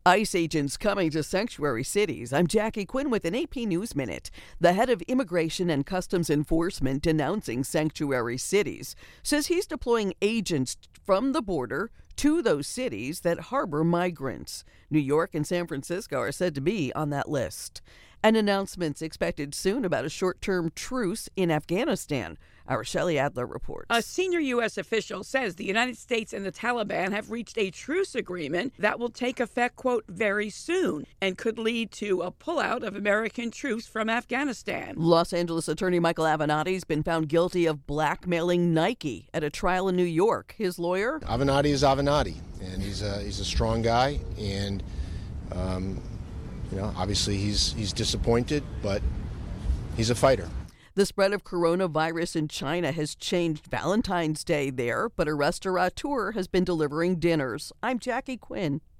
ICE agents coming to sanctuary cities. I'm Jackie Quinn with an AP News Minute. The head of Immigration and Customs Enforcement denouncing sanctuary cities says he's deploying agents from the border to those cities that harbor migrants. New York and San Francisco are said to be on that list. An announcement's expected soon about a short-term truce in Afghanistan. Our Shelley Adler reports. A senior U.S. official says the United States and the Taliban have reached a truce agreement that will take effect, quote, very soon and could lead to a pullout of American troops from Afghanistan. Los Angeles attorney Michael Avenatti has been found guilty of blackmailing Nike at a trial in New York. His lawyer? Avenatti is Avenatti, and he's a strong guy, and obviously he's disappointed, but he's a fighter. The spread of coronavirus in China has changed Valentine's Day there, but a restaurateur has been delivering dinners. I'm Jackie Quinn.